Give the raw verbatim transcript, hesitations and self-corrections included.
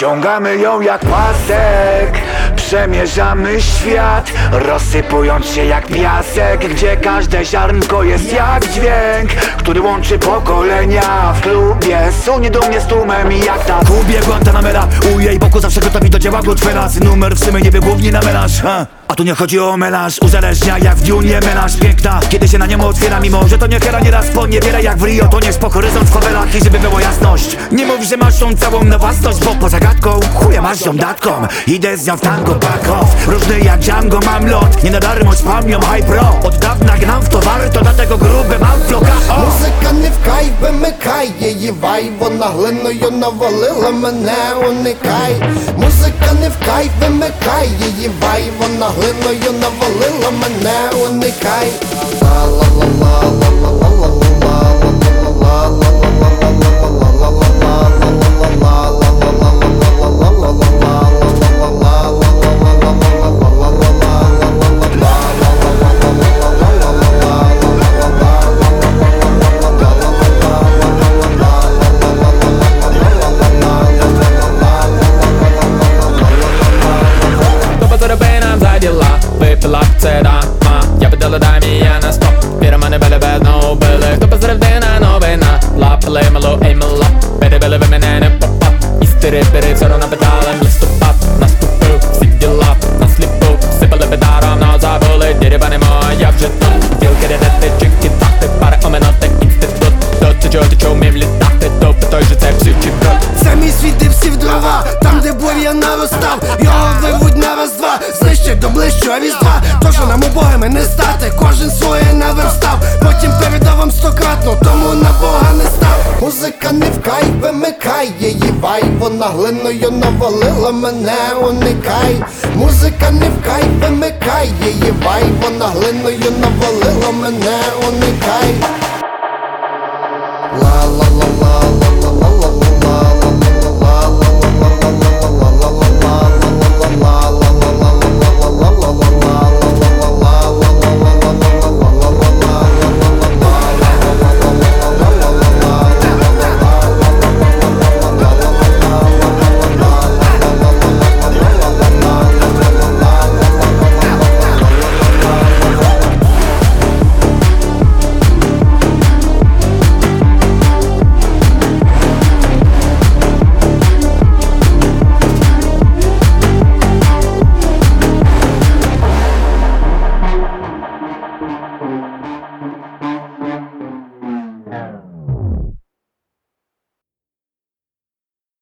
Ściągamy ją jak pasek, przemierzamy świat, rozsypując się jak piasek, gdzie każde ziarnko jest jak dźwięk, który łączy pokolenia. W klubie sunie dumnie z tłumem i jak na Kubie Guantanamera, u jej boku zawsze gotowi do dzieła Goodfellas. Numer w sumie nie wygłówni na melanż, ha? A tu nie chodzi o melanż, uzależnia jak w Dunie melanż. Piękna, kiedy się na niemu otwiera, mimo że to nie hera, nieraz poniewiera jak w Rio. To nie spoko horyzont w fawelach i żeby było jasność, nie mów, że masz tą całą na własność, bo poza gadką chuja masz ją datką. Idę z nią w tango, back off, różny jak Django mam lot, nie na darmo spam ją high pro. Od dawna gnam w towary, to dlatego grube mam floka. Музика не вкай, вимикай її вай, вона глиною навалила мене, уникай. Музика не вкай, вимикай її вай, вона глиною навалила мене, уникай. Выпила це дама, я подала дай меня на стоп. Пірамани били без новбили, хто позревдина новина. Лапили мало, ей мало, перебили ви мене не попав. Істери бери, все равно питали, листопад наступив, всі діла на сліпу. Сипали бедаром, но забули, дірібани моя вже тут. Білки рядити, чики тахти, пари оминати інститут. До ти чого, ти чого вмів літати, то по той же це всі чи брод. Це мій світ, де всі в дрова, там де бур'ян наростав, його вивуть на раз-два, знищать до ближчого різдва. То, що нам убогими не стати, кожен своє наверстав, потім передав вам стократно, тому на Бога не став. Музика не вкай, вимикай її вай, вона глиною навалила мене, уникай. Музика не вкай, вимикай її вай, вона глиною навалила мене, уникай.